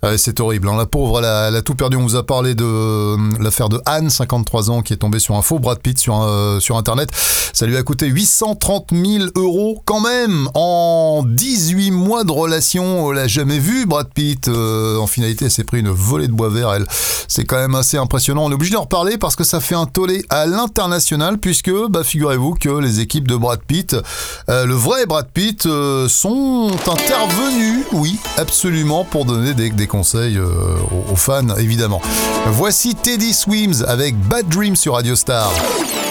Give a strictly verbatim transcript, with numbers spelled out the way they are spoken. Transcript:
Ouais, c'est horrible, hein. La pauvre, elle a, elle a tout perdu. On vous a parlé de euh, l'affaire de Anne, cinquante-trois ans, qui est tombée sur un faux Brad Pitt sur, euh, sur Internet. Ça lui a coûté huit cent trente mille euros quand même en dix-huit mois de relation. On l'a jamais vu, Brad Pitt. Euh, en finalité, elle s'est pris une volée de bois vert, elle. C'est quand même assez impressionnant. On est obligé d'en reparler parce que ça fait un tollé à l'international puisque, bah, figurez-vous que les équipes de Brad Pitt, euh, le vrai Brad Pitt, euh, sont intervenues, oui, absolument, pour donner des, des conseils euh, aux, aux fans, évidemment. Voici Teddy Swims avec Bad Dreams sur Radio Star.